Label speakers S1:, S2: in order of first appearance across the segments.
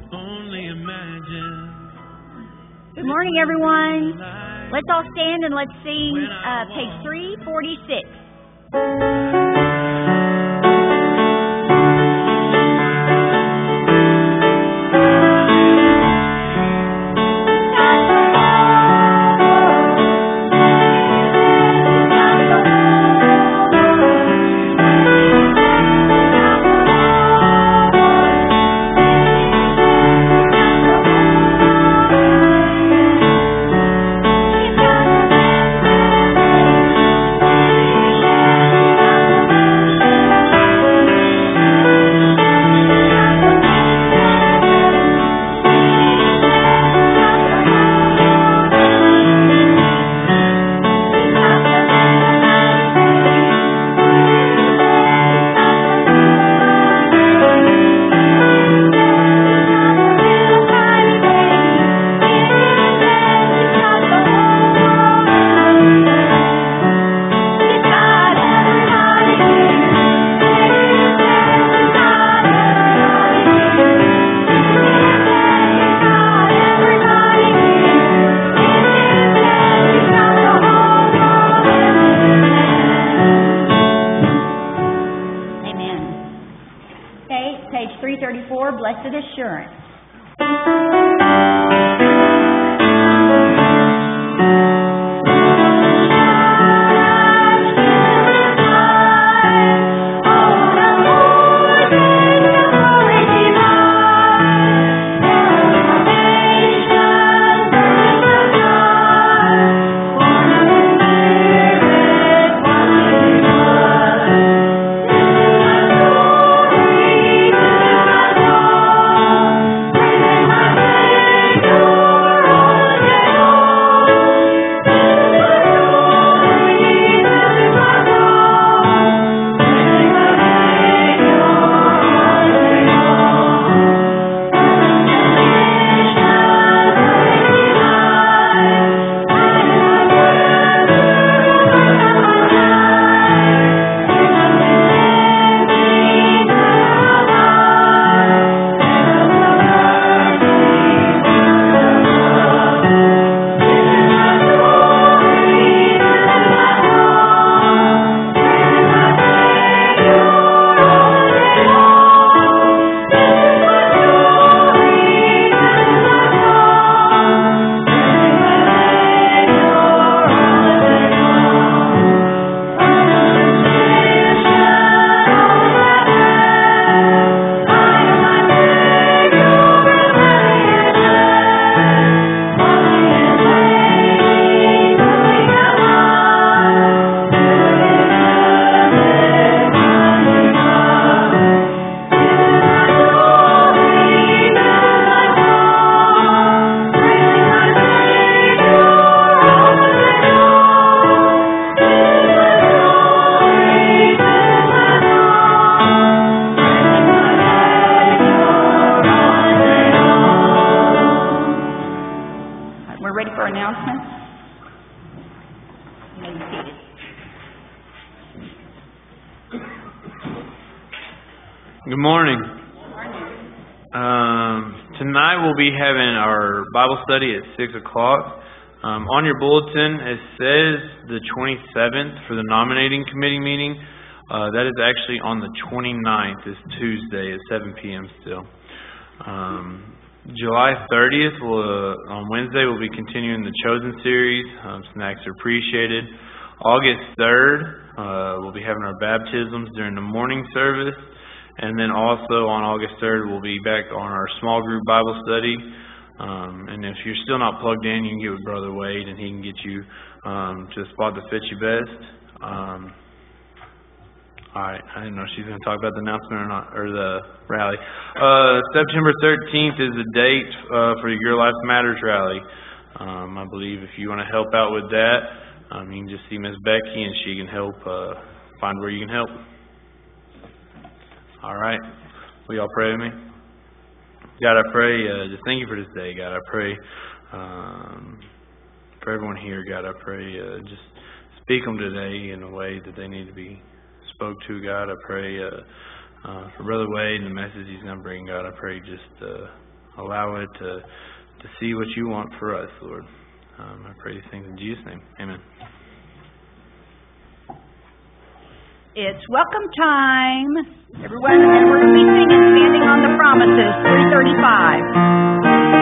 S1: only imagine.
S2: Good morning, everyone. Let's all stand and let's sing page 346. Blessed Assurance.
S3: Good morning. Tonight we'll be having our Bible study at 6 o'clock. On your bulletin it says the 27th for the nominating committee meeting. That is actually on the 29th, is Tuesday at 7 p.m. still. July 30th, on Wednesday, we'll be continuing the Chosen series. Snacks are appreciated. August 3rd, we'll be having our baptisms during the morning service. And then also on August 3rd, we'll be back on our small group Bible study. And if you're still not plugged in, you can get with Brother Wade, and he can get you to the spot that fits you best. Alright, I didn't know if she's going to talk about the announcement or not, or the rally. September 13th is the date for Your Life Matters rally. I believe if you want to help out with that, you can just see Miss Becky, and she can help find where you can help. Alright, will y'all pray with me? God, I pray, just thank you for this day, God. I pray for everyone here, God. I pray, just speak them today in a way that they need to be spoke to, God. I pray for Brother Wade and the message he's going to bring, God. I pray just allow it to see what you want for us, Lord. I pray these things in Jesus' name. Amen.
S2: It's welcome time. Everyone, and we're going to be singing Standing on the Promises, 335.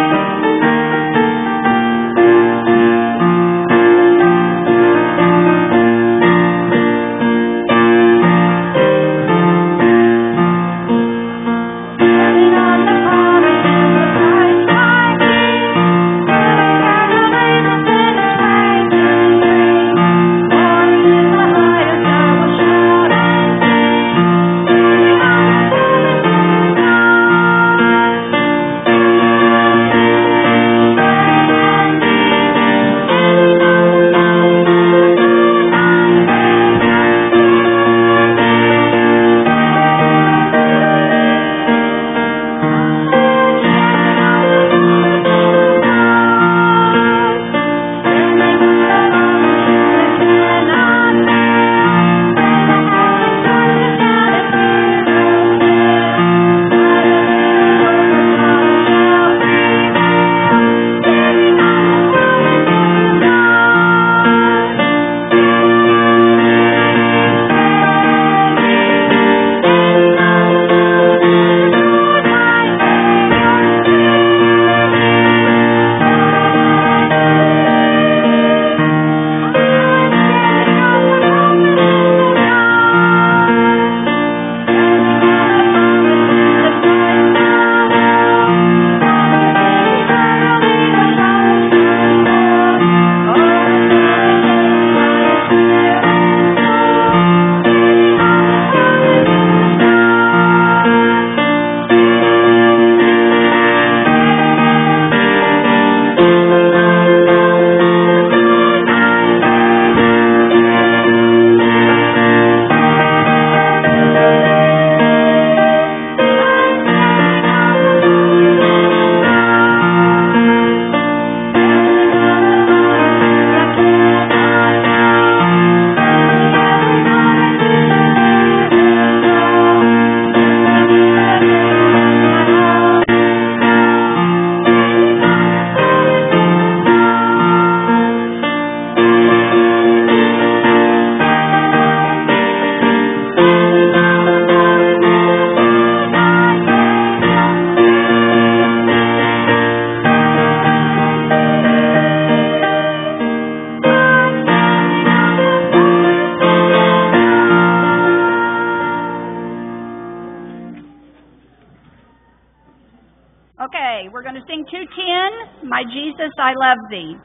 S2: Okay, we're going to sing 210, My Jesus, I Love Thee.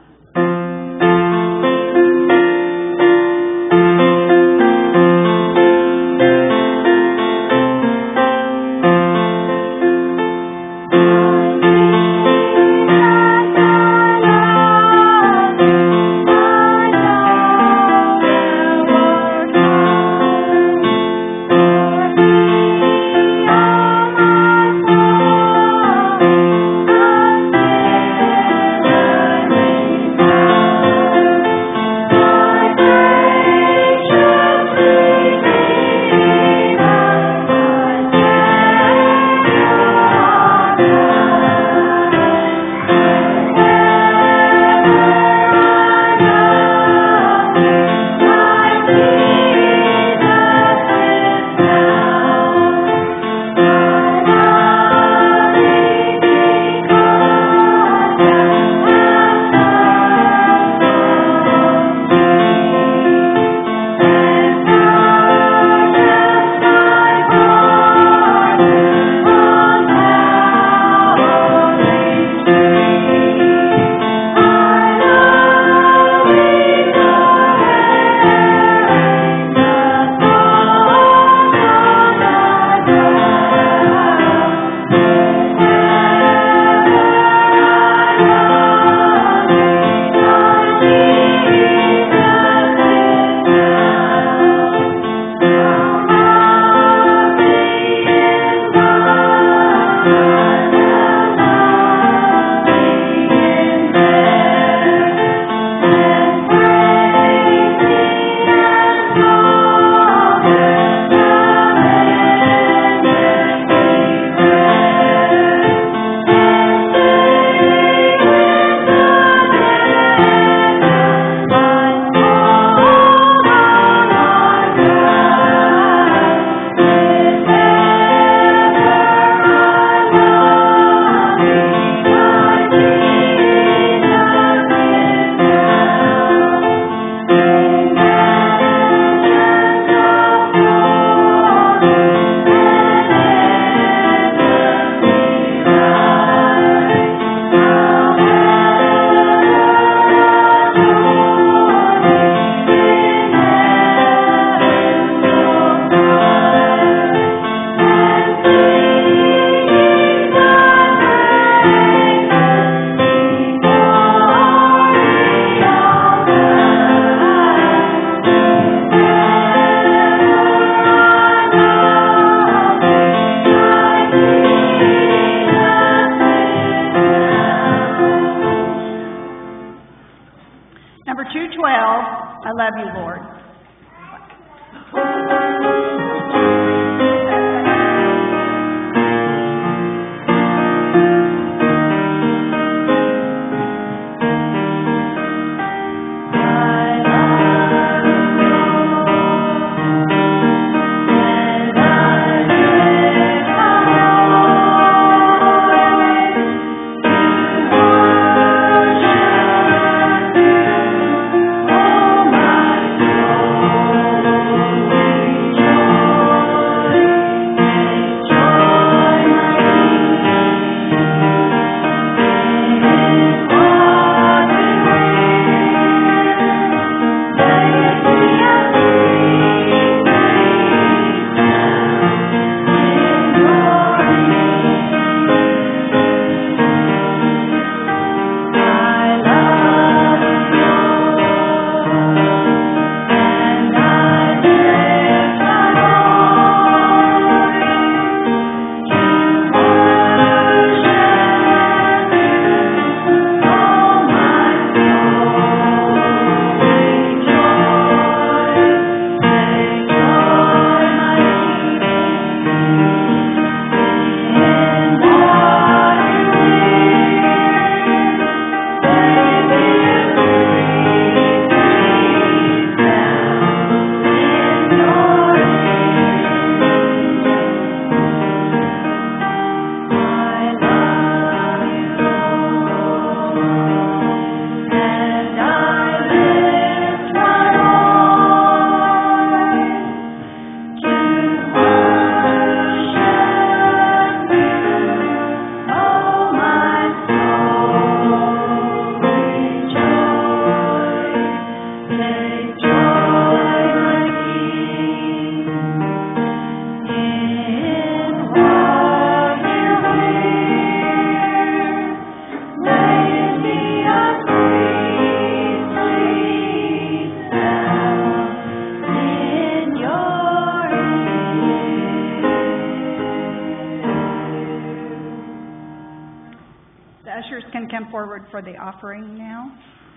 S2: love you, Lord. Forward for the offering now.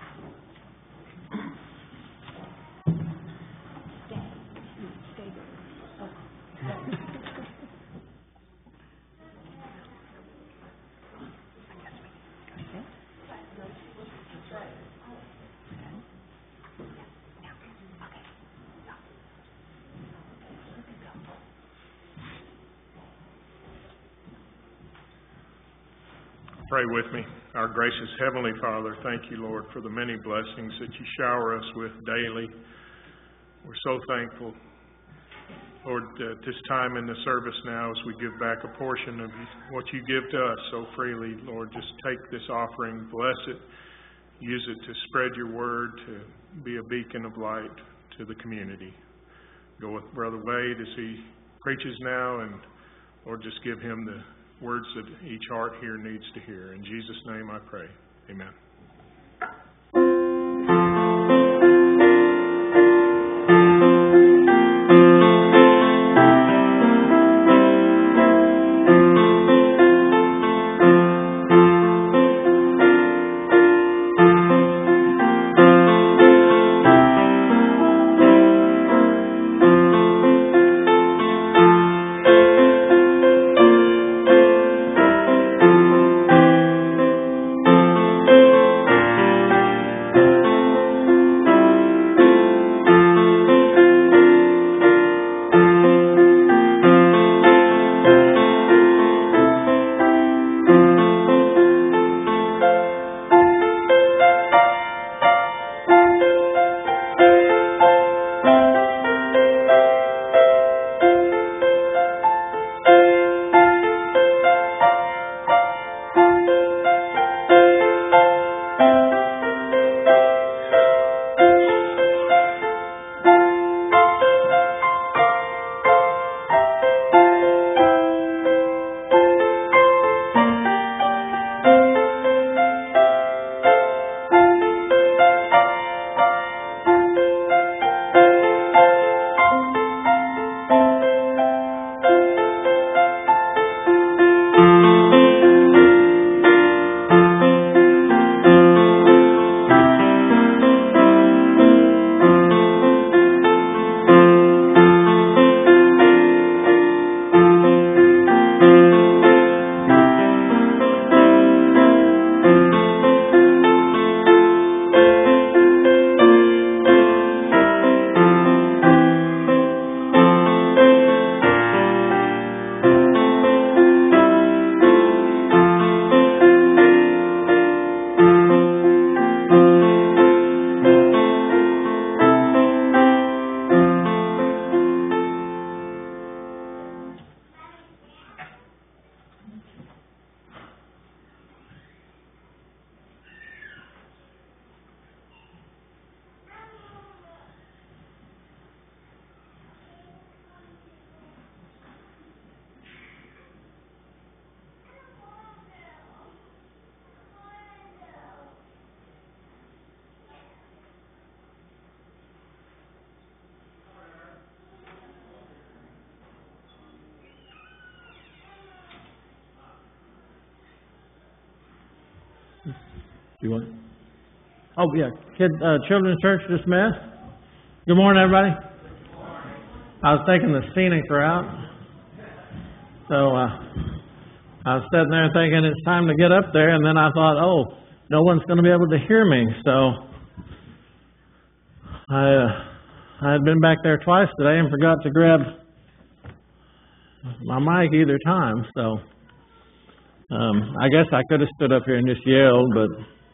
S4: Pray with me. Our gracious Heavenly Father, thank you, Lord, for the many blessings that you shower us with daily. We're so thankful, Lord, at this time in the service now as we give back a portion of what you give to us so freely. Lord, just take this offering, bless it, use it to spread your word, to be a beacon of light to the community. Go with Brother Wade as he preaches now, and Lord, just give him the words that each heart here needs to hear. In Jesus' name I pray. Amen.
S5: You want? Oh, yeah. Children's Church dismissed. Good morning, everybody. I was taking the scenic route. So I was sitting there thinking it's time to get up there, and then I thought, oh, no one's going to be able to hear me. So I had been back there twice today and forgot to grab my mic either time. So I guess I could have stood up here and just yelled, but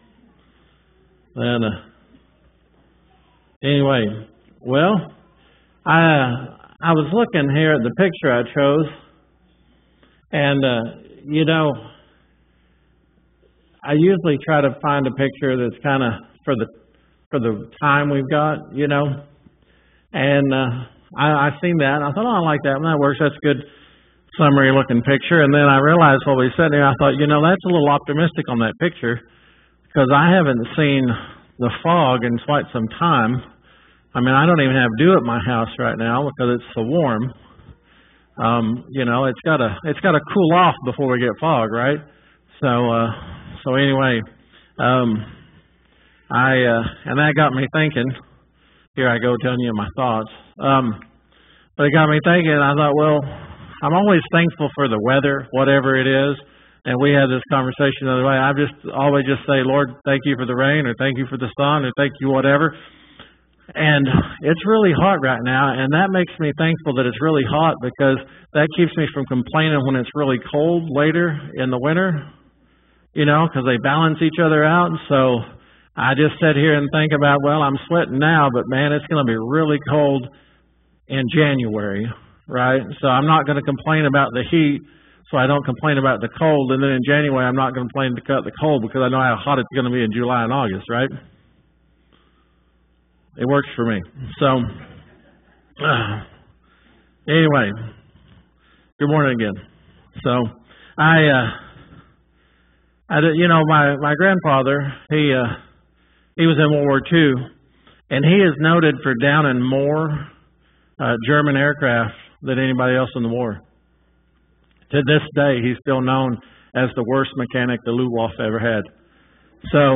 S5: then anyway, well, I was looking here at the picture I chose, and I usually try to find a picture that's kind of for the time we've got, and I seen that, and I thought, oh, I like that one. That works. That's a good summary looking picture. And then I realized while we were sitting there, I thought, that's a little optimistic on that picture, because I haven't seen the fog in quite some time. I mean, I don't even have dew at my house right now because it's so warm. It's got to cool off before we get fog, right? So anyway, and that got me thinking. Here I go telling you my thoughts. But it got me thinking. I thought, well, I'm always thankful for the weather, whatever it is. And we had this conversation the other way. I always say, Lord, thank you for the rain, or thank you for the sun, or thank you whatever. And it's really hot right now, and that makes me thankful that it's really hot, because that keeps me from complaining when it's really cold later in the winter, because they balance each other out. So I just sit here and think about, well, I'm sweating now, but man, it's going to be really cold in January, right? So I'm not going to complain about the heat, so I don't complain about the cold. And then in January, I'm not going to complain to cut the cold, because I know how hot it's going to be in July and August, right? It works for me. So, anyway, good morning again. So, my grandfather, he was in World War II, and he is noted for downing more German aircraft than anybody else in the war. To this day, he's still known as the worst mechanic the Luftwaffe ever had. So,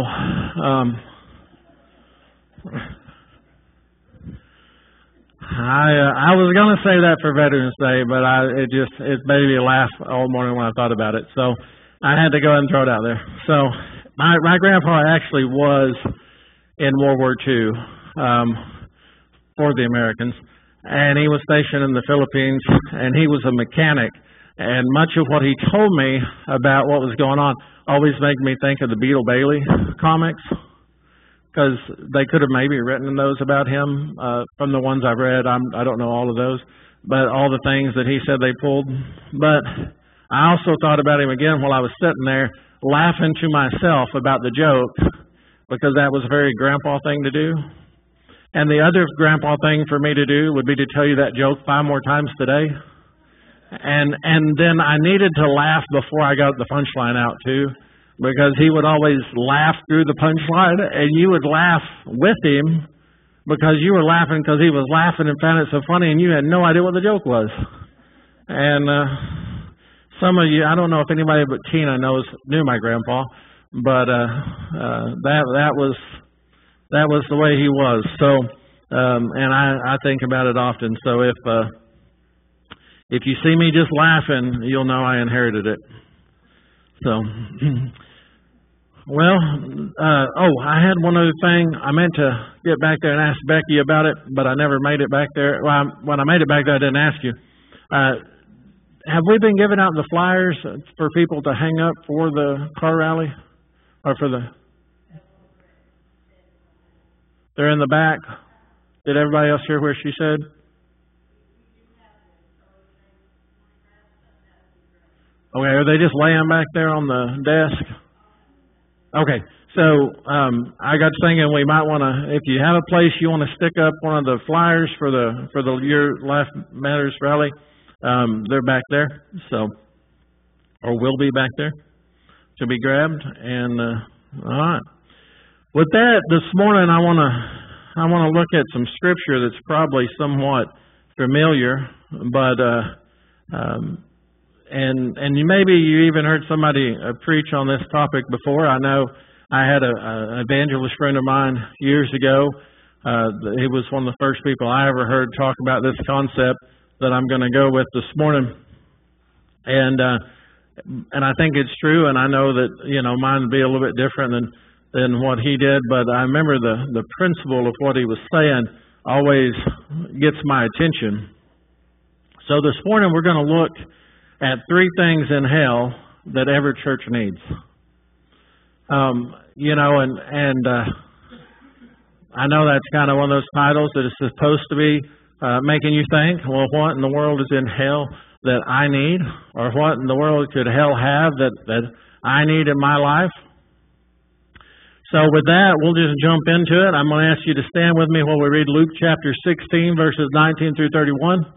S5: I was going to say that for Veterans Day, but it made me laugh all morning when I thought about it. So I had to go ahead and throw it out there. So my grandpa actually was in World War II for the Americans, and he was stationed in the Philippines, and he was a mechanic. And much of what he told me about what was going on always made me think of the Beetle Bailey comics, because they could have maybe written those about him from the ones I've read. I don't know all of those, but all the things that he said they pulled. But I also thought about him again while I was sitting there laughing to myself about the joke, because that was a very grandpa thing to do. And the other grandpa thing for me to do would be to tell you that joke 5 more times today. And then I needed to laugh before I got the punchline out too, because he would always laugh through the punchline, and you would laugh with him because you were laughing because he was laughing and found it so funny, and you had no idea what the joke was. And some of you, I don't know if anybody but Tina knew my grandpa, but that was the way he was. So, and I think about it often. So if you see me just laughing, you'll know I inherited it. So, well, I had one other thing. I meant to get back there and ask Becky about it, but I never made it back there. Well, when I made it back there, I didn't ask you. Have we been giving out the flyers for people to hang up for the car rally? Or for they're in the back? Did everybody else hear where she said? Okay, are they just laying back there on the desk? Okay, so I got thinking we might want to, if you have a place you want to stick up one of the flyers for the Your Life Matters rally, they're back there, so, or will be back there to be grabbed. And all right, with that, this morning I want to look at some scripture that's probably somewhat familiar, but and maybe you even heard somebody preach on this topic before. I know I had an evangelist friend of mine years ago. He was one of the first people I ever heard talk about this concept that I'm going to go with this morning. And I think it's true, and I know that, mine would be a little bit different than what he did, but I remember the principle of what he was saying always gets my attention. So this morning we're going to look at 3 things in hell that every church needs. I know that's kind of one of those titles that is supposed to be making you think, well, what in the world is in hell that I need? Or what in the world could hell have that I need in my life? So with that, we'll just jump into it. I'm going to ask you to stand with me while we read Luke chapter 16, verses 19 through 31. It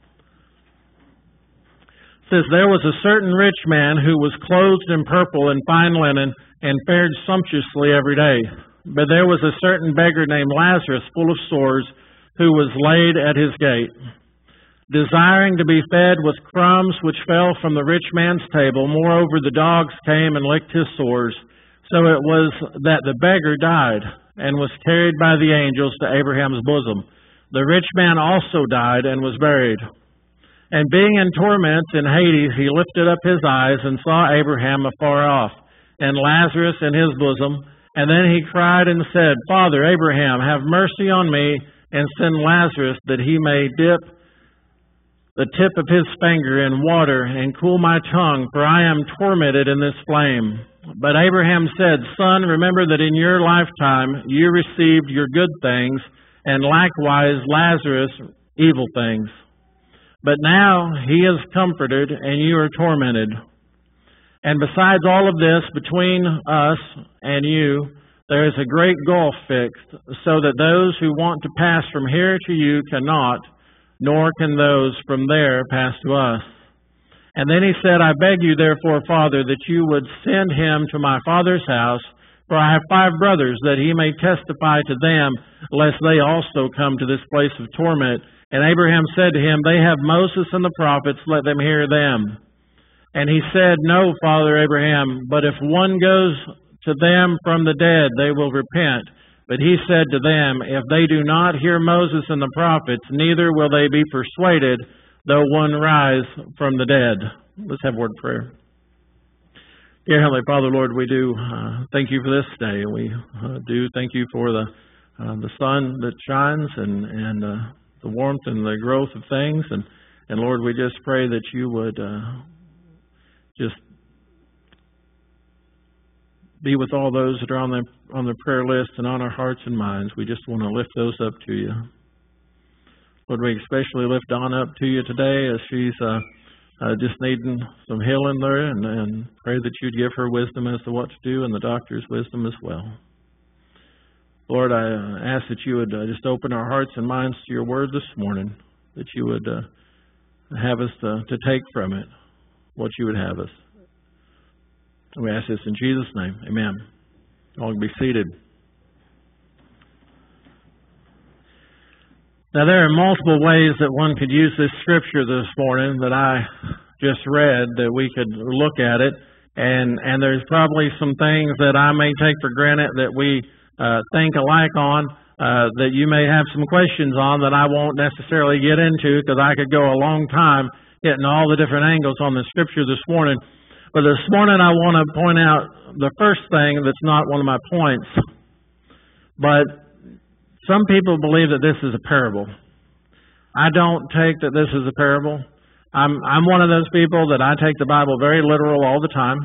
S5: says, "There was a certain rich man who was clothed in purple and fine linen and fared sumptuously every day. But there was a certain beggar named Lazarus, full of sores, who was laid at his gate, desiring to be fed with crumbs which fell from the rich man's table. Moreover, the dogs came and licked his sores. So it was that the beggar died and was carried by the angels to Abraham's bosom. The rich man also died and was buried. And being in torments in Hades, he lifted up his eyes and saw Abraham afar off, and Lazarus in his bosom. And then he cried and said, Father Abraham, have mercy on me, and send Lazarus that he may dip the tip of his finger in water and cool my tongue, for I am tormented in this flame. But Abraham said, Son, remember that in your lifetime you received your good things, and likewise Lazarus evil things. But now he is comforted, and you are tormented. And besides all of this, between us and you, there is a great gulf fixed, so that those who want to pass from here to you cannot, nor can those from there pass to us. And then he said, I beg you, therefore, Father, that you would send him to my father's house, for I have 5 brothers, that he may testify to them, lest they also come to this place of torment. And Abraham said to him, They have Moses and the prophets, let them hear them. And he said, No, Father Abraham, but if one goes to them from the dead, they will repent. But he said to them, If they do not hear Moses and the prophets, neither will they be persuaded, though one rise from the dead. Let's have a word of prayer. Dear Heavenly Father, Lord, we do thank you for this day. We do thank you for the sun that shines and the warmth and the growth of things. And Lord, we just pray that you would just be with all those that are on the prayer list and on our hearts and minds. We just want to lift those up to you. Lord, we especially lift Dawn up to you today as she's just needing some healing there, and pray that you'd give her wisdom as to what to do and the doctor's wisdom as well. Lord, I ask that you would just open our hearts and minds to your word this morning, that you would have us to take from it what you would have us. We ask this in Jesus' name. Amen. All can be seated. Now, there are multiple ways that one could use this scripture this morning that I just read, that we could look at it. And there's probably some things that I may take for granted that we think alike on, that you may have some questions on that I won't necessarily get into, because I could go a long time getting all the different angles on the scripture this morning. But this morning I want to point out the first thing that's not one of my points. But some people believe that this is a parable. I don't take that this is a parable. I'm one of those people that I take the Bible very literal all the time.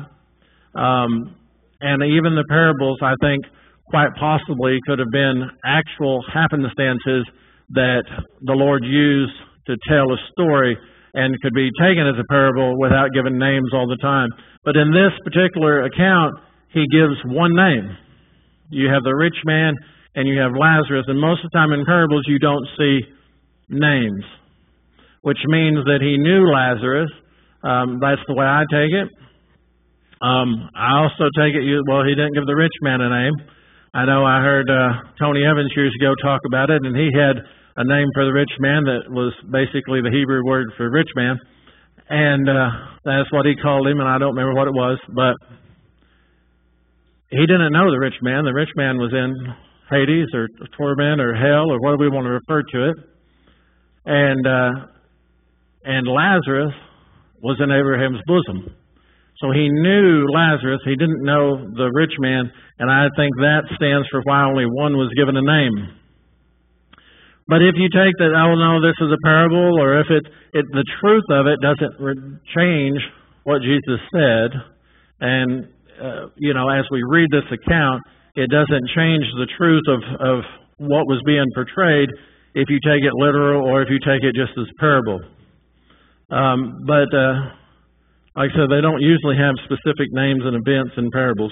S5: And even the parables, I think, quite possibly could have been actual happenstances that the Lord used to tell a story, and could be taken as a parable without giving names all the time. But in this particular account, he gives one name. You have the rich man and you have Lazarus, and most of the time in parables you don't see names, which means that he knew Lazarus. That's the way I take it. I also take it, he didn't give the rich man a name. I know I heard Tony Evans years ago talk about it, and he had a name for the rich man that was basically the Hebrew word for rich man. And that's what he called him, and I don't remember what it was. But he didn't know the rich man. The rich man was in Hades or torment or hell or whatever we want to refer to it. And Lazarus was in Abraham's bosom. So he knew Lazarus. He didn't know the rich man. And I think that stands for why only one was given a name. But if you take that, oh no, this is a parable, or if the truth of it doesn't change what Jesus said, and as we read this account, it doesn't change the truth of what was being portrayed if you take it literal or if you take it just as parable. But like I said, they don't usually have specific names and events in parables.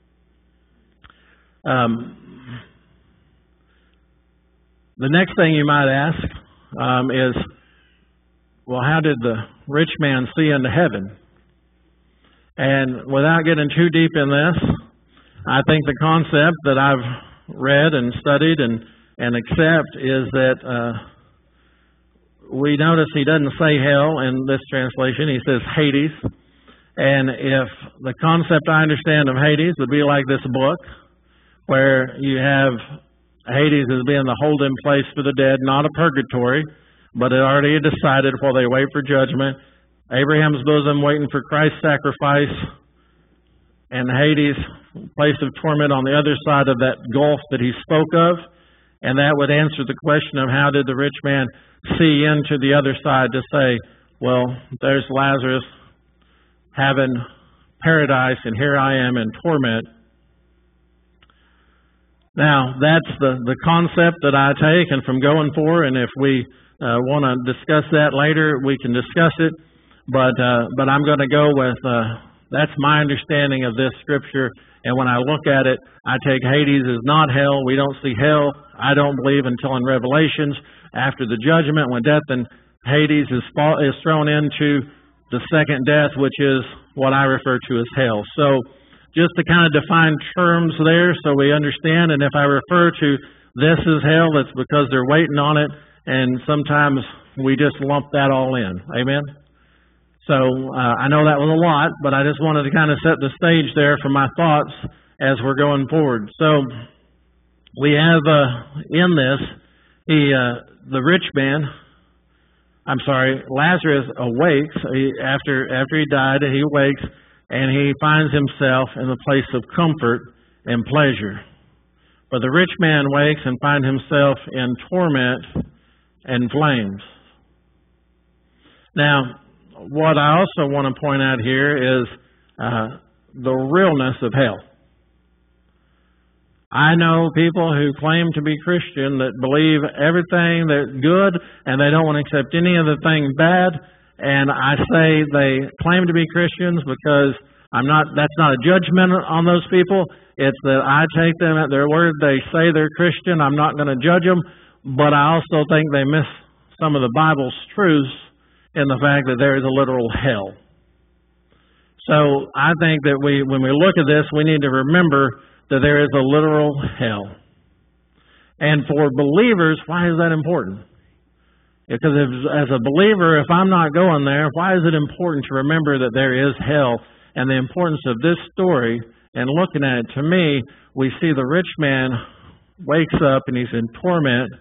S5: The next thing you might ask is, well, how did the rich man see into heaven? And without getting too deep in this, I think the concept that I've read and studied and accept is that we notice he doesn't say hell in this translation. He says Hades. And if the concept I understand of Hades would be like this book, where you have Hades as being the holding place for the dead, not a purgatory, but it already decided while they wait for judgment. Abraham's bosom waiting for Christ's sacrifice, and Hades, place of torment on the other side of that gulf that he spoke of. And that would answer the question of how did the rich man see into the other side to say, well, there's Lazarus having paradise, and here I am in torment. Now, that's the concept that I take and from going for, and if we want to discuss that later, we can discuss it. But I'm going to go with, that's my understanding of this scripture, and when I look at it, I take Hades as not hell. We don't see hell, I don't believe, until in Revelations, after the judgment, when death and Hades is thrown into the second death, which is what I refer to as hell. So, just to kind of define terms there so we understand, and if I refer to this as hell, it's because they're waiting on it, and sometimes we just lump that all in. Amen? So, I know that was a lot, but I just wanted to kind of set the stage there for my thoughts as we're going forward. So, we have in this, Lazarus awakes after he died. He awakes and he finds himself in the place of comfort and pleasure. But the rich man wakes and finds himself in torment and flames. Now, what I also want to point out here is the realness of hell. I know people who claim to be Christian that believe everything that's good and they don't want to accept any of the thing bad. And I say they claim to be Christians because that's not a judgment on those people. It's that I take them at their word. They say they're Christian. I'm not going to judge them. But I also think they miss some of the Bible's truths in the fact that there is a literal hell. So I think that when we look at this, we need to remember that there is a literal hell. And for believers, why is that important? Because as a believer, if I'm not going there, why is it important to remember that there is hell? And the importance of this story and looking at it, to me, we see the rich man wakes up and he's in torment,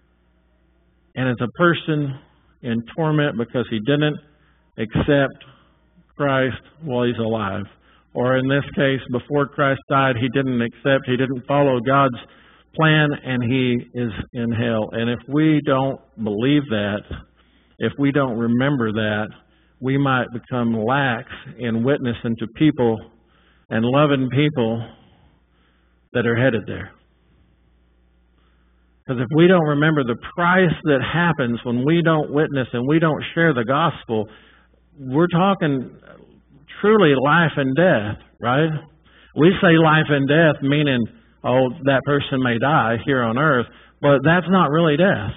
S5: and it's a person in torment because he didn't accept Christ while he's alive. Or in this case, before Christ died, he didn't follow God's plan, and he is in hell. And if we don't believe that, if we don't remember that, we might become lax in witnessing to people and loving people that are headed there. Because if we don't remember the price that happens when we don't witness and we don't share the gospel, we're talking truly life and death, right? We say life and death meaning, oh, that person may die here on earth, but that's not really death.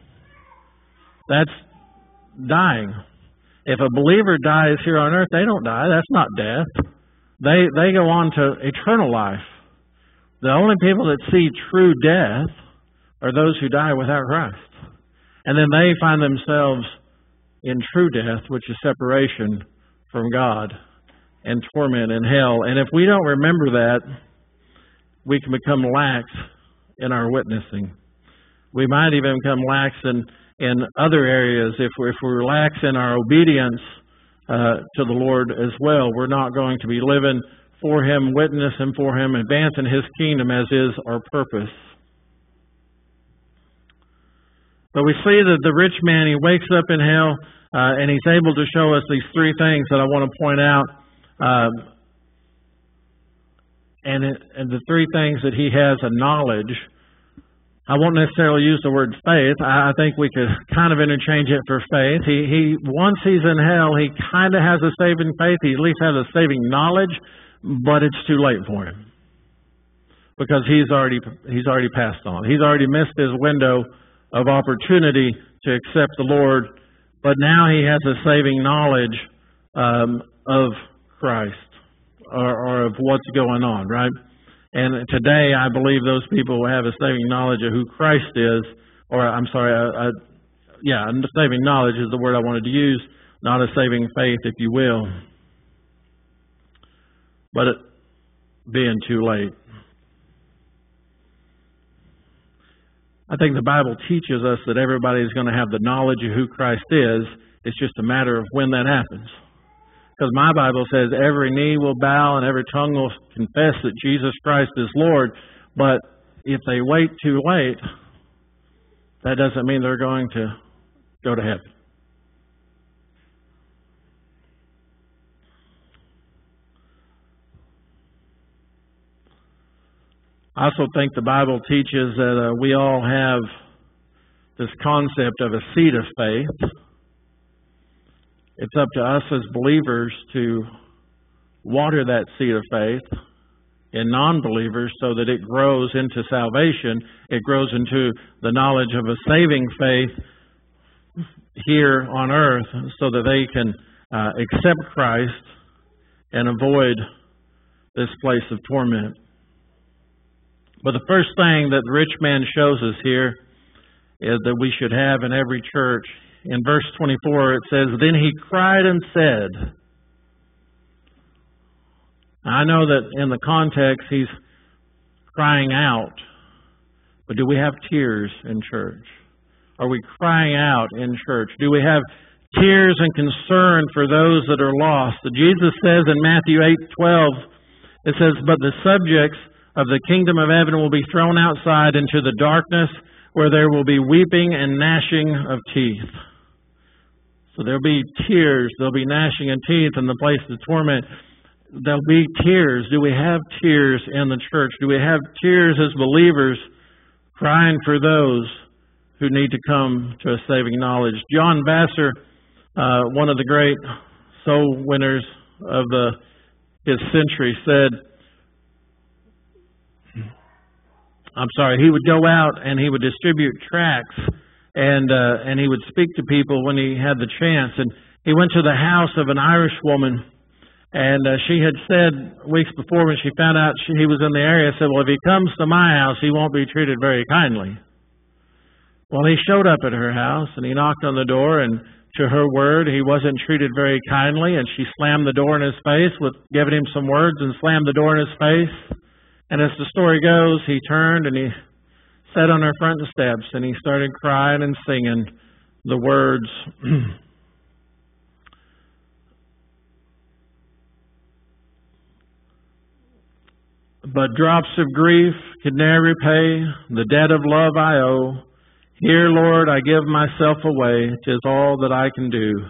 S5: That's dying. If a believer dies here on earth, they don't die. That's not death. They go on to eternal life. The only people that see true death are those who die without Christ. And then they find themselves in true death, which is separation from God and torment in hell. And if we don't remember that, we can become lax in our witnessing. We might even become lax in other areas. If we're lax in our obedience to the Lord as well, we're not going to be living for Him, witnessing for Him, advancing His kingdom as is our purpose. But we see that the rich man, he wakes up in hell, and he's able to show us these three things that I want to point out. And the three things that he has a knowledge. I won't necessarily use the word faith. I think we could kind of interchange it for faith. He once he's in hell, he kind of has a saving faith. He at least has a saving knowledge, but it's too late for him because he's already passed on. He's already missed his window of opportunity to accept the Lord, but now he has a saving knowledge of Christ or of what's going on, right? And today, I believe those people will have a saving knowledge of who Christ is, or I'm sorry, saving knowledge is the word I wanted to use, not a saving faith, if you will, but it being too late. I think the Bible teaches us that everybody's going to have the knowledge of who Christ is. It's just a matter of when that happens. Because my Bible says every knee will bow and every tongue will confess that Jesus Christ is Lord. But if they wait too late, that doesn't mean they're going to go to heaven. I also think the Bible teaches that we all have this concept of a seed of faith. It's up to us as believers to water that seed of faith in non-believers so that it grows into salvation. It grows into the knowledge of a saving faith here on earth so that they can accept Christ and avoid this place of torment. But the first thing that the rich man shows us here is that we should have in every church. In verse 24 it says, "Then he cried and said." I know that in the context he's crying out, but do we have tears in church? Are we crying out in church? Do we have tears and concern for those that are lost? Jesus says in Matthew 8:12, it says, "But the subjects of the kingdom of heaven will be thrown outside into the darkness, where there will be weeping and gnashing of teeth." So there'll be tears, there'll be gnashing of teeth in the place of torment. There'll be tears. Do we have tears in the church? Do we have tears as believers crying for those who need to come to a saving knowledge? John Vassar, one of the great soul winners of his century, said, he would go out and he would distribute tracts and he would speak to people when he had the chance. And he went to the house of an Irish woman, and she had said weeks before when she found out he was in the area, said, "Well, if he comes to my house, he won't be treated very kindly." Well, he showed up at her house and he knocked on the door, and to her word, he wasn't treated very kindly, and she slammed the door in his face with giving him some words and slammed the door in his face. And as the story goes, he turned and he sat on her front steps and he started crying and singing the words, "But drops of grief could ne'er repay the debt of love I owe. Here, Lord, I give myself away. 'Tis all that I can do."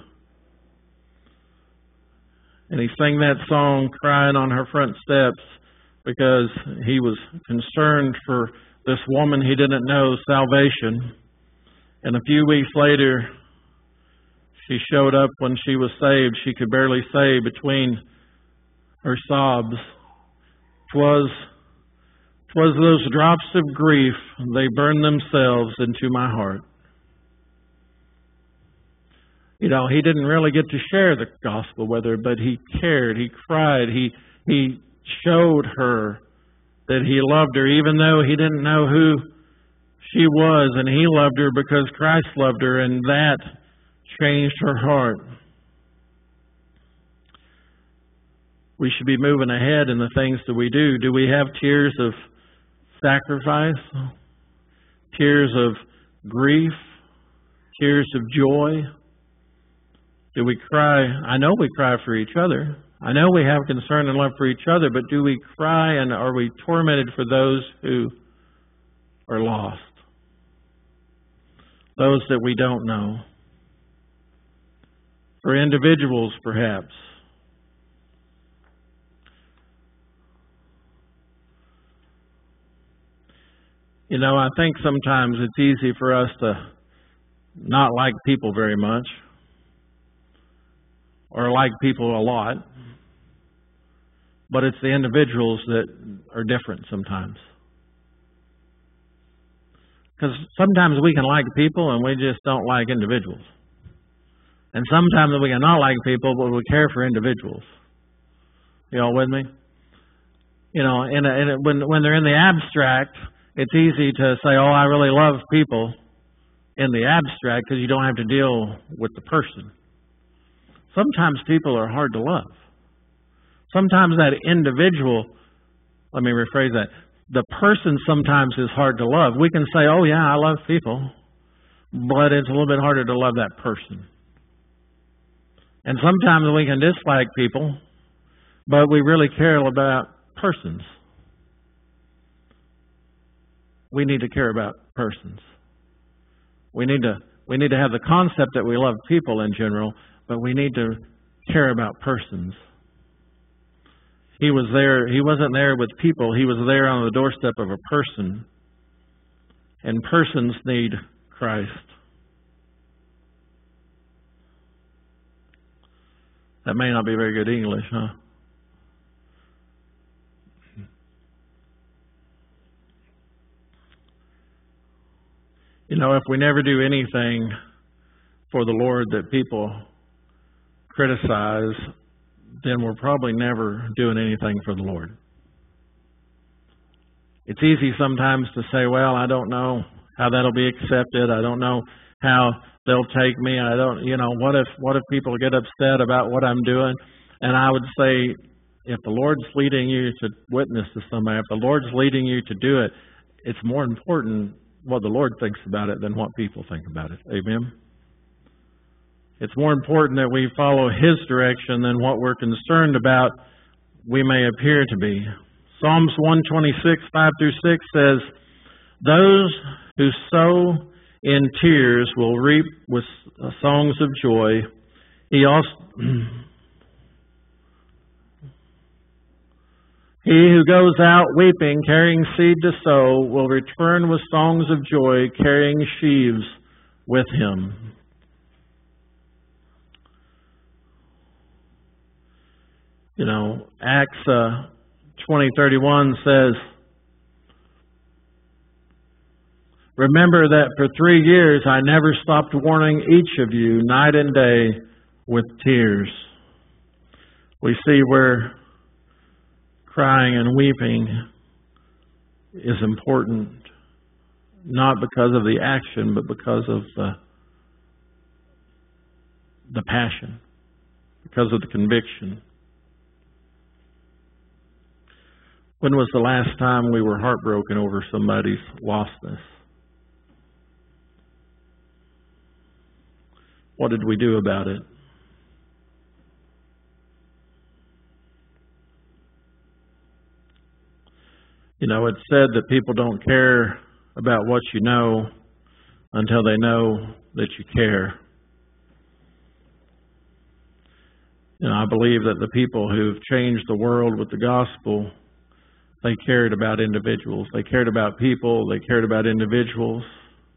S5: And he sang that song crying on her front steps because he was concerned for this woman he didn't know salvation. And a few weeks later, she showed up when she was saved. She could barely say between her sobs, "'Twas those drops of grief, they burned themselves into my heart." You know, he didn't really get to share the gospel with her, but he cared, he cried, he showed her that he loved her, even though he didn't know who she was, and he loved her because Christ loved her, and that changed her heart. We should be moving ahead in the things that we do. Do we have tears of sacrifice, tears of grief, tears of joy? Do we cry? I know we cry for each other. I know we have concern and love for each other, but do we cry and are we tormented for those who are lost? Those that we don't know. For individuals, perhaps. You know, I think sometimes it's easy for us to not like people very much, or like people a lot, but it's the individuals that are different sometimes. Because sometimes we can like people and we just don't like individuals. And sometimes we can not like people, but we care for individuals. You all with me? You know, when they're in the abstract, it's easy to say, oh, I really love people in the abstract because you don't have to deal with the person. Sometimes people are hard to love. Sometimes that individual, let me rephrase that, the person sometimes is hard to love. We can say, oh yeah, I love people, but it's a little bit harder to love that person. And sometimes we can dislike people, but we really care about persons. We need to care about persons. We need to have the concept that we love people in general, but we need to care about persons. He was there. He wasn't there with people. He was there on the doorstep of a person. And persons need Christ. That may not be very good English, huh? You know, if we never do anything for the Lord that people criticize, then we're probably never doing anything for the Lord. It's easy sometimes to say, well, I don't know how that'll be accepted. I don't know how they'll take me. I don't, you know, what if people get upset about what I'm doing? And I would say, if the Lord's leading you to witness to somebody, if the Lord's leading you to do it, it's more important what the Lord thinks about it than what people think about it. Amen? It's more important that we follow His direction than what we're concerned about we may appear to be. Psalms 126, 5 through 6 says, those who sow in tears will reap with songs of joy. He who goes out weeping, carrying seed to sow, will return with songs of joy, carrying sheaves with him. You know, Acts 20:31 says, remember that for 3 years I never stopped warning each of you night and day with tears. We see where crying and weeping is important, not because of the action, but because of the passion, because of the conviction. When was the last time we were heartbroken over somebody's lostness? What did we do about it? You know, it's said that people don't care about what you know until they know that you care. You know, I believe that the people who've changed the world with the gospel, they cared about individuals. They cared about people. They cared about individuals.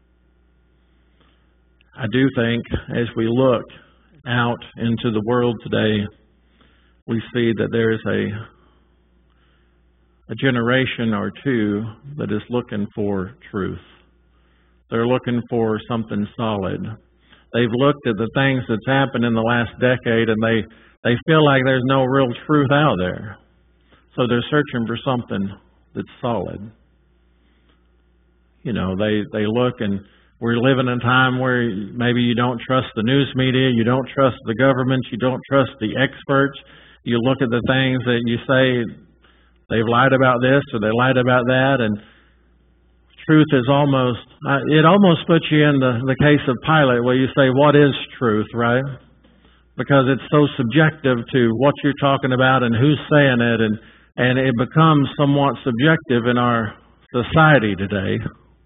S5: I do think as we look out into the world today, we see that there is a generation or two that is looking for truth. They're looking for something solid. They've looked at the things that's happened in the last decade and they feel like there's no real truth out there. So they're searching for something that's solid. You know, they look, and we're living in a time where maybe you don't trust the news media, you don't trust the government, you don't trust the experts. You look at the things that you say, they've lied about this or they lied about that, and truth is almost, it almost puts you in the case of Pilate where you say, what is truth, right? Because it's so subjective to what you're talking about and who's saying it, and it becomes somewhat subjective in our society today.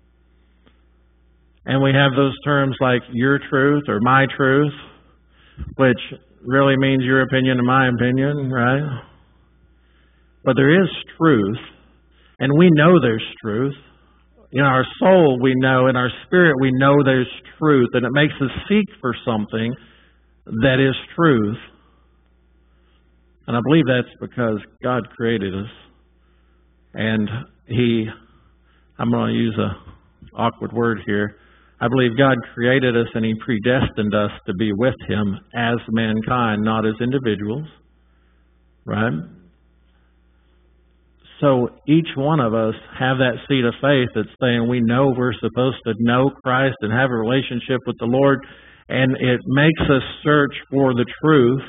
S5: And we have those terms like your truth or my truth, which really means your opinion and my opinion, right? But there is truth, and we know there's truth. In our soul we know, in our spirit we know there's truth, and it makes us seek for something that is truth. And I believe that's because God created us. And I'm going to use an awkward word here. I believe God created us and He predestined us to be with Him as mankind, not as individuals. Right? So each one of us have that seed of faith that's saying we know we're supposed to know Christ and have a relationship with the Lord, and it makes us search for the truth.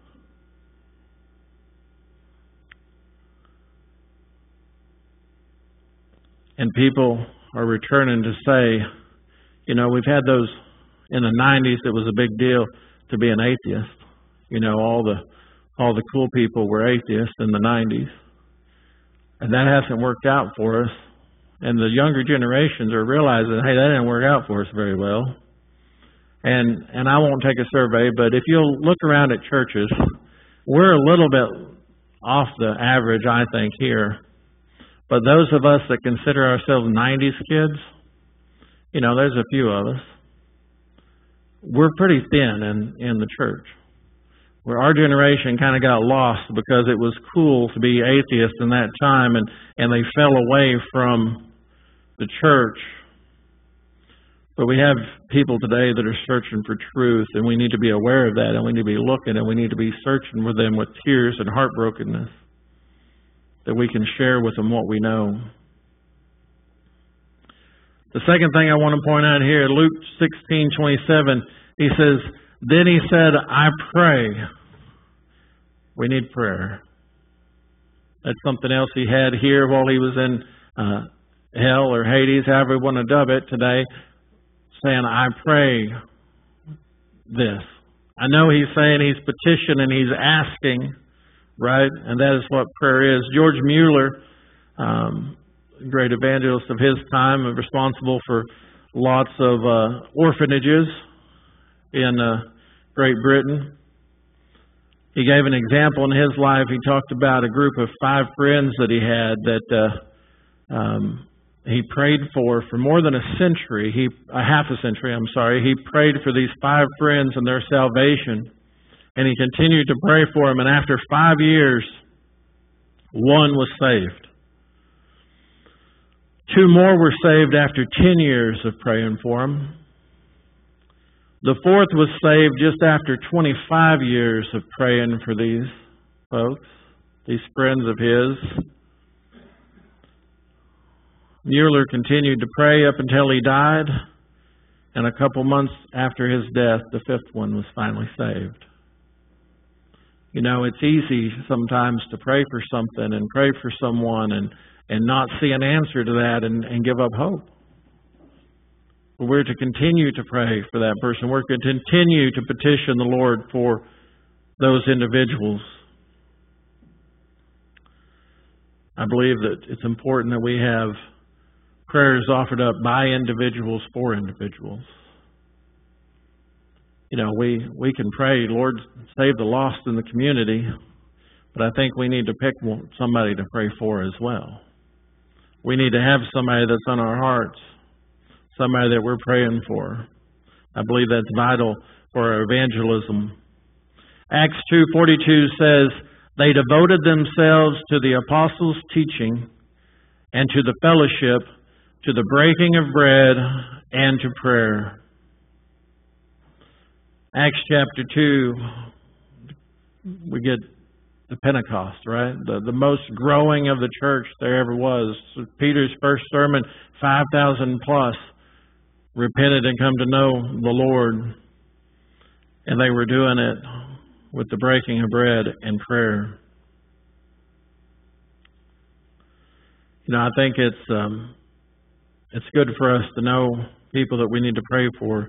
S5: And people are returning to say, we've had those in the 90s. It was a big deal to be an atheist. All the cool people were atheists in the 90s. And that hasn't worked out for us. And the younger generations are realizing, hey, that didn't work out for us very well. And I won't take a survey, but if you'll look around at churches, we're a little bit off the average, I think, here. But those of us that consider ourselves 90s kids, there's a few of us. We're pretty thin in the church. Where our generation kind of got lost because it was cool to be atheist in that time, and they fell away from the church. But we have people today that are searching for truth, and we need to be aware of that, and we need to be looking, and we need to be searching with them with tears and heartbrokenness, that we can share with them what we know. The second thing I want to point out here, Luke 16:27, he says, then he said, I pray. We need prayer. That's something else he had here while he was in hell or Hades, however we want to dub it today, saying, I pray this. I know he's saying he's petitioning, he's asking, right? And that is what prayer is. George Mueller, great evangelist of his time, responsible for lots of orphanages in Great Britain. He gave an example in his life. He talked about a group of 5 friends that he had that he prayed for more than a half a century. He prayed for these 5 friends and their salvation, and he continued to pray for them. And after 5 years, one was saved. 2 more were saved after 10 years of praying for them. The 4th was saved just after 25 years of praying for these folks, these friends of his. Mueller continued to pray up until he died, and a couple months after his death, the 5th one was finally saved. It's easy sometimes to pray for something and pray for someone and not see an answer to that and give up hope. We're to continue to pray for that person. We're to continue to petition the Lord for those individuals. I believe that it's important that we have prayers offered up by individuals for individuals. We can pray, Lord, save the lost in the community, but I think we need to pick somebody to pray for as well. We need to have somebody that's on our hearts, somebody that we're praying for. I believe that's vital for our evangelism. Acts 2:42 says, they devoted themselves to the apostles' teaching and to the fellowship, to the breaking of bread, and to prayer. Acts chapter 2, we get the Pentecost, right? The most growing of the church there ever was. So Peter's first sermon, 5,000 plus repented and come to know the Lord. And they were doing it with the breaking of bread and prayer. I think it's It's good for us to know people that we need to pray for.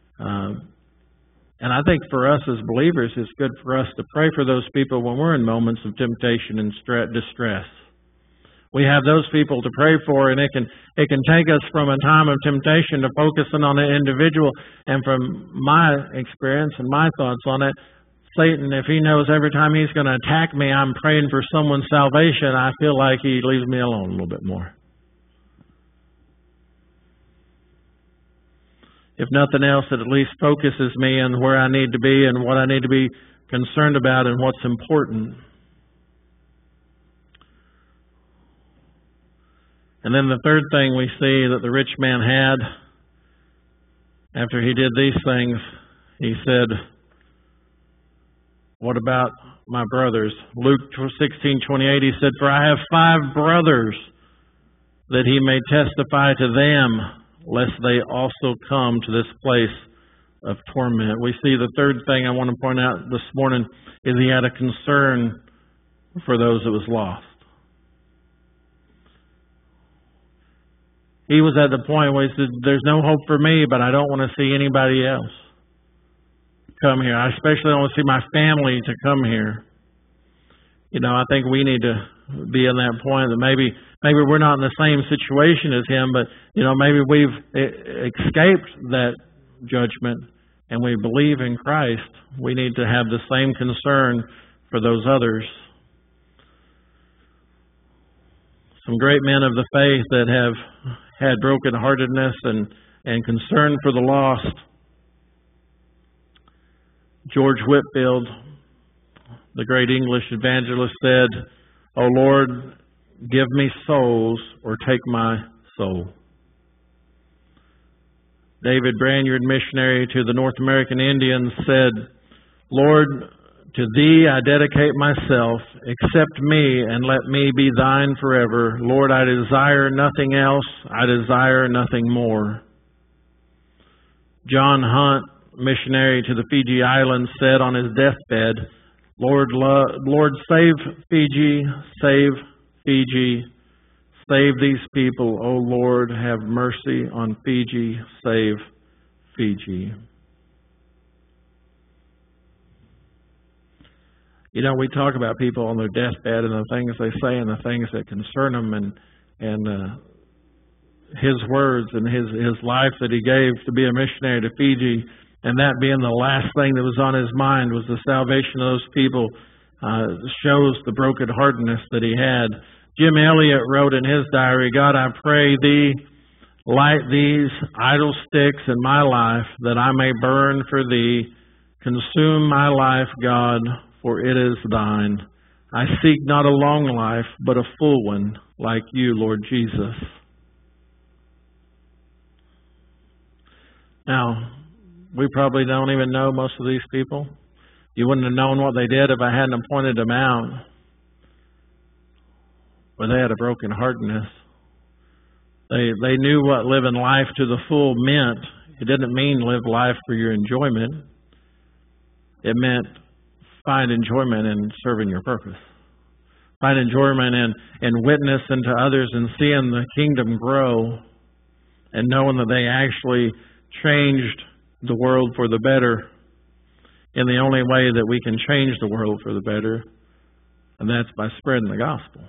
S5: And I think for us as believers, it's good for us to pray for those people when we're in moments of temptation and distress. We have those people to pray for, and it can take us from a time of temptation to focusing on an individual. And from my experience and my thoughts on it, Satan, if he knows every time he's going to attack me, I'm praying for someone's salvation, I feel like he leaves me alone a little bit more. If nothing else, it at least focuses me on where I need to be and what I need to be concerned about and what's important. And then the third thing we see that the rich man had, after he did these things, he said, what about my brothers? Luke 16:28, he said, for I have 5 brothers, that he may testify to them, lest they also come to this place of torment. We see the third thing I want to point out this morning is he had a concern for those that was lost. He was at the point where he said, there's no hope for me, but I don't want to see anybody else come here. I especially don't want to see my family to come here. You know, I think we need to be in that point that maybe we're not in the same situation as him, but, you know, maybe we've escaped that judgment and we believe in Christ. We need to have the same concern for those others. Some great men of the faith that have had brokenheartedness and concern for the lost. George Whitefield, the great English evangelist, said, "O Lord, give me souls or take my soul." David Branyard, missionary to the North American Indians, said, "Lord, to Thee I dedicate myself. Accept me and let me be Thine forever. Lord, I desire nothing else. I desire nothing more." John Hunt, missionary to the Fiji Islands, said on his deathbed, Lord, save Fiji, save Fiji, save these people. O Lord, have mercy on Fiji, save Fiji. You know, we talk about people on their deathbed and the things they say and the things that concern them, and his words and his life that he gave to be a missionary to Fiji, and that being the last thing that was on his mind was the salvation of those people, shows the brokenheartedness that he had. Jim Elliot wrote in his diary, "God, I pray Thee, light these idle sticks in my life, that I may burn for Thee. Consume my life, God, for it is Thine. I seek not a long life, but a full one, like You, Lord Jesus." Now, we probably don't even know most of these people. You wouldn't have known what they did if I hadn't pointed them out. But they had a brokenheartedness. They knew what living life to the full meant. It didn't mean live life for your enjoyment. It meant find enjoyment in serving your purpose. Find enjoyment in witnessing to others and seeing the kingdom grow and knowing that they actually changed the world for the better in the only way that we can change the world for the better, and that's by spreading the gospel.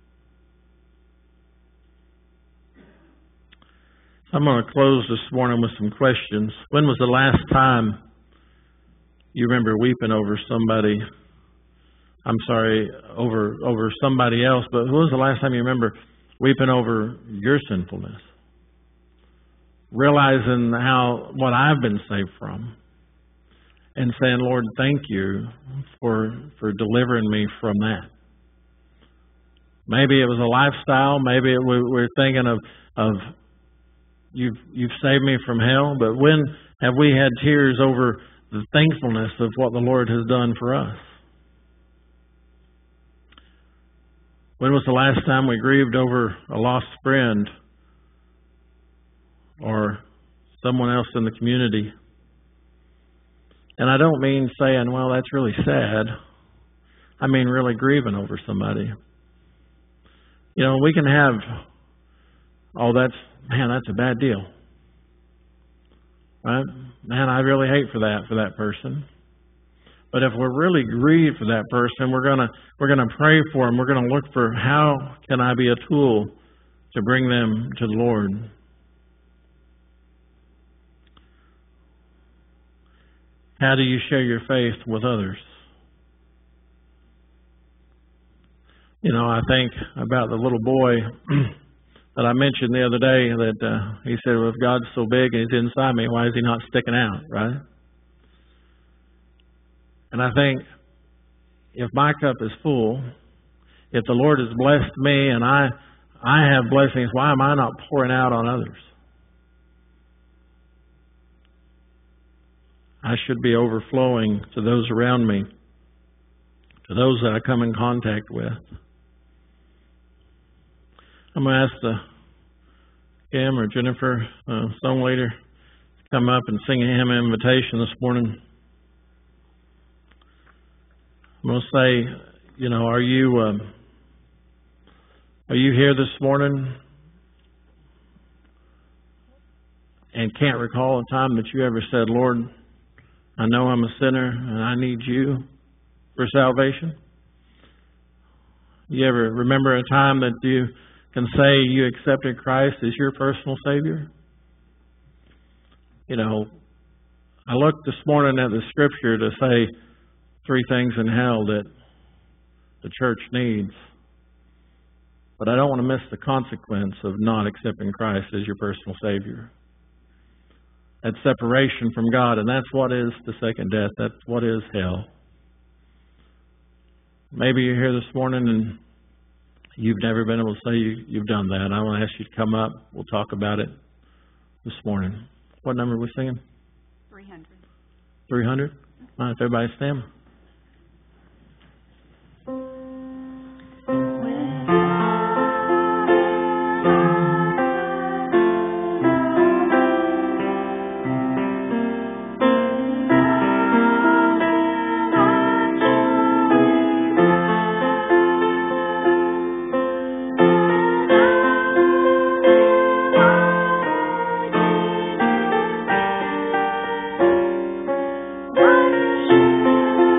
S5: I'm going to close this morning with some questions. When was the last time you remember weeping over somebody? Over somebody else, but when was the last time you remember weeping over your sinfulness? Realizing what I've been saved from, and saying, Lord, thank You for delivering me from that. Maybe it was a lifestyle. Maybe we're thinking of you've saved me from hell. But when have we had tears over the thankfulness of what the Lord has done for us? When was the last time we grieved over a lost friend or someone else in the community? And I don't mean saying, well, that's really sad. I mean really grieving over somebody. You know, we can have, oh, man, that's a bad deal. Right? Man, I really hate for that person. But if we're really grieved for that person, we're gonna pray for them. We're gonna look for how can I be a tool to bring them to the Lord. How do you share your faith with others? You know, I think about the little boy that I mentioned the other day that he said, well, if God's so big and He's inside me, why is He not sticking out, right? And I think if my cup is full, if the Lord has blessed me and I have blessings, why am I not pouring out on others? I should be overflowing to those around me, to those that I come in contact with. I'm going to ask Kim or Jennifer, song leader, to come up and sing a hymn invitation this morning. I'm going to say, you know, are you here this morning and can't recall a time that you ever said, Lord, I know I'm a sinner and I need You for salvation? You ever remember a time that you can say you accepted Christ as your personal Savior? You know, I looked this morning at the Scripture to say 3 things in hell that the church needs. But I don't want to miss the consequence of not accepting Christ as your personal Savior. That's separation from God, and that's what is the second death. That's what is hell. Maybe you're here this morning and you've never been able to say you've done that. I want to ask you to come up. We'll talk about it this morning. What number are we singing?
S2: 300. 300?
S5: All right, everybody stand.
S6: One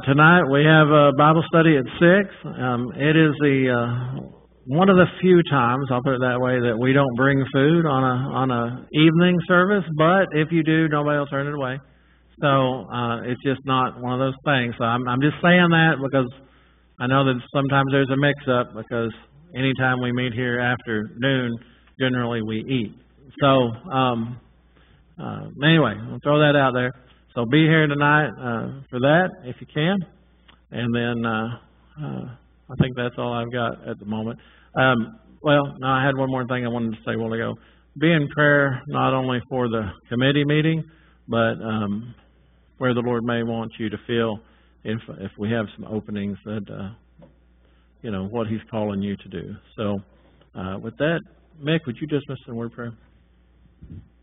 S5: Tonight we have a Bible study at 6. It is one of the few times, I'll put it that way, that we don't bring food on a evening service, but if you do, nobody will turn it away. So it's just not one of those things. So I'm just saying that because I know that sometimes there's a mix-up, because anytime we meet here after noon, generally we eat. So anyway, I'll throw that out there. So be here tonight for that if you can. And then I think that's all I've got at the moment. Well, no, I had one more thing I wanted to say a while ago. Be in prayer not only for the committee meeting, but where the Lord may want you to fill if we have some openings that, what He's calling you to do. So with that, Mick, would you dismiss the word of prayer?